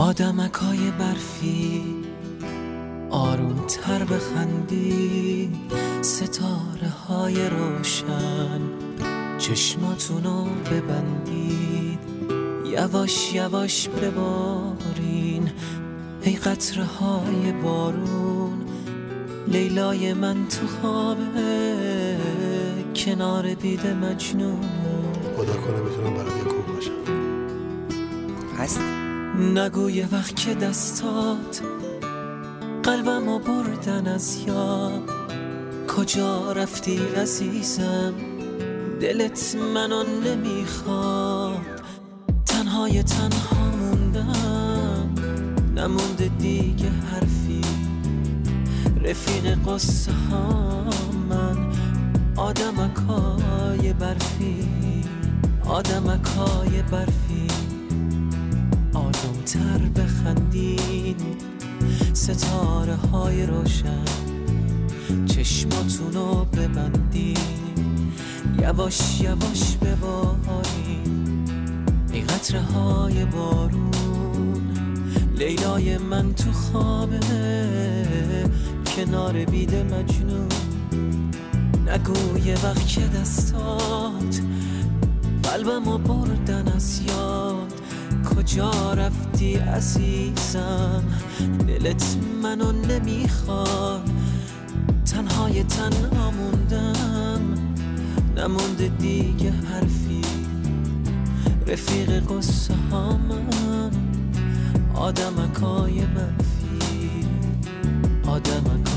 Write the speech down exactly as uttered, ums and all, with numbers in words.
آدمکای برفی آروم تر بخندی، ستاره های روشن چشماتونو ببندید، یواش یواش ببارین ای قطره های بارون. لیلای من تو خوابه کنار بید مجنون. خدا کنه بتونم برات یه کوه باشم. هست؟ نگو یه وقت که دستات قلبمو بردن از یاد، کجا رفتی عزیزم دلت منو نمیخواد. تنهای تنها موندم نمونده دیگه حرفی، رفیق قصه ها من آدمکای برفی، آدمکای برفی آروم تر بخندین، ستاره های روشن چشماتونو ببندین، یواش یواش ببارین ای قطره های بارون. لیلای من تو خوابه کنار بید مجنون. نگو یه وقت که دستات قلبمو بردن از یاد، کجا رفتی عزیزم دلت منو نمیخواد. تنهای تنها موندم نمونده دیگه حرفی، رفیق قصه ها من آدمکای برفی، آدمکای